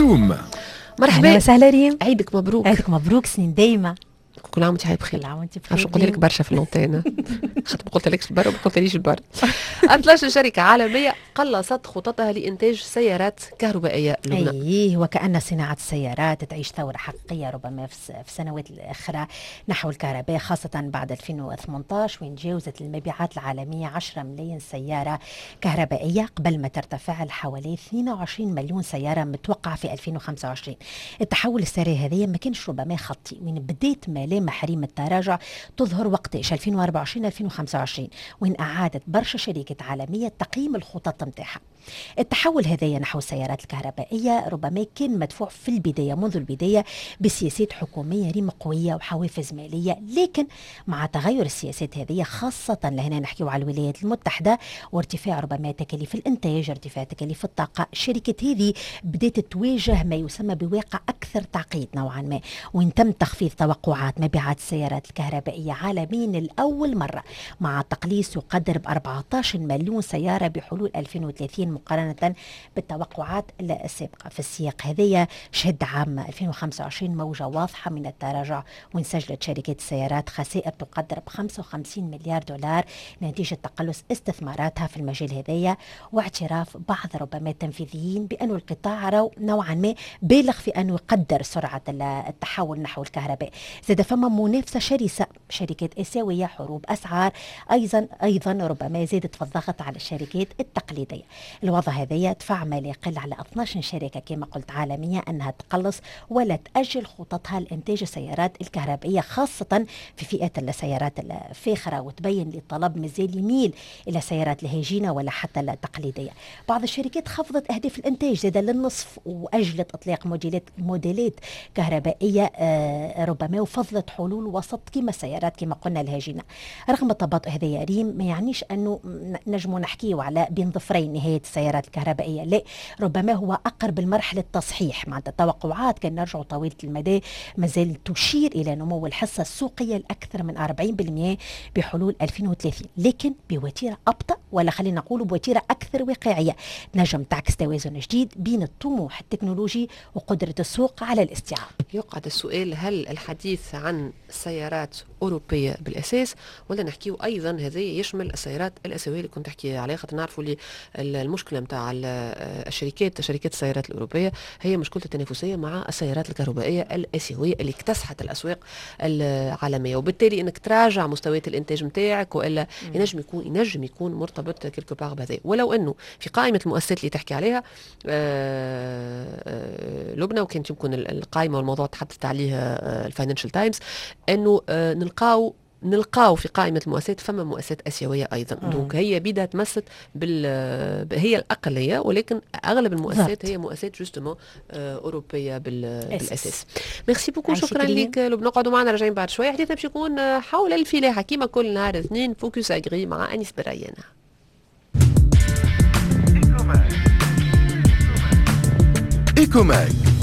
زوم. مرحبا. أهلا وسهلا ريم. عيدك مبروك. عيدك مبروك، سنين دايمة. كل عام وانت بخير. كل عام وانت بخير. عرفت قلت لك برشا في اللونتين. خاطر ما قلت لكش البر وما قلت ليش البر. أطلس شركة عالمية قلصت خططها لإنتاج سيارات كهربائية لبنان. أيه، وكأن صناعة السيارات تعيش ثورة حقيقية ربما في السنوات الأخرى نحو الكهرباء، خاصة بعد 2018 وين جاوزت المبيعات العالمية 10 ملايين سيارة كهربائية قبل ما ترتفع لحوالي 22 مليون سيارة متوقعة في 2025. التحول السريع هذا ما كانش ربما خطي، وين بديت ملامح ريم التراجع تظهر وقتاش 2024-2025 وين أعادت برشا شركات عالمية تقييم الخطط متاعها. التحول هذايا نحو السيارات الكهربائية ربما كان مدفوع في البداية منذ البداية بسياسات حكومية ريم قوية وحوافز مالية، لكن مع تغير السياسات هذه خاصة لهنا نحكيو على الولايات المتحدة وارتفاع ربما تكاليف الإنتاج، ارتفاع تكاليف الطاقة، الشركات هذه بدأت تواجه ما يسمى بواقع أكثر تعقيد نوعا ما، وإن تم تخفيض توقعات مبيعات السيارات الكهربائية عالميا لأول مرة مع تقليص يقدر ب 14 مليون سيارة بحلول 2030 مقارنة بالتوقعات السابقة. في السياق هذايا شهد عام 2025 موجة واضحة من التراجع، وين سجلت شركات السيارات خسائر تقدر ب 55 مليار دولار نتيجة تقلص استثماراتها في المجال هذايا، واعتراف بعض ربما التنفيذيين بأن القطاع راو نوعا ما بالغ في أن يقدر سرعة التحول نحو الكهرباء. زاد فما منافسة شرسة، شركات آسيوية، حروب أسعار أيضا ربما زادت في الضغط على الشركات التقليدية. الوضع هذا يدفع ما لا يقل على 12 شركة كما قلت عالمية أنها تقلص ولا تأجل خططها لإنتاج السيارات الكهربائية، خاصة في فئة السيارات الفاخرة، وتبين للطلب مازال يميل إلى سيارات الهجينة ولا حتى التقليدية. بعض الشركات خفضت أهداف الإنتاج زاد للنصف وأجلت إطلاق موديلات كهربائية ربما وفضلت حلول وسط كما السيارات كما قلنا الهجينة. رغم التباطؤ هذا يا ريم ما يعنيش أنه نجم نحكيه على بين ظفرين نهاية السيارات الكهربائية، لا، ربما هو أقرب المرحلة التصحيح. مع التوقعات كان نرجع طويلة المدى مازال تشير إلى نمو الحصة السوقية لأكثر من 40% بحلول 2030، لكن بوتيرة أبطأ ولا خلينا نقول بوتيرة أكثر واقعية نجم تعكس توازن جديد بين الطموح التكنولوجي وقدرة السوق على الاستيعاب. يقعد السؤال، هل الحديث عن سيارات أوروبية بالأساس ولا نحكيه أيضا هذا يشمل السيارات الآسيوية اللي كنت تحكي عليها؟ خاطر نعرفوا اللي المشكلة متاع شركات السيارات الأوروبية هي مشكلة التنافسية مع السيارات الكهربائية الآسيوية اللي اكتسحت الأسواق العالمية، وبالتالي انك تراجع مستويات الانتاج متاعك والا ينجم يكون مرتبط كيلكو باغ بهذا. ولو انه في قائمة المؤسسات اللي تحكي عليها لبنى، وكانت يمكن القائمة والموضوع تحدثت عليه الفاينانشال تايمز، انه نلقاو في قائمة المؤسسات فما مؤسسات آسيوية أيضا. دونك هي بدها تمست هي الأقلية، ولكن أغلب المؤسسات هي مؤسسات جوستمون أوروبية بالأساس. ميرسي بوكو، شكرا لك لبنى. نقعدوا معنا راجعين بعد شوية، حديثنا باش يكون حول الفلاحة كيما كل نهار اثنين، فوكس أجري مع أنيس برايانا. إيكوماك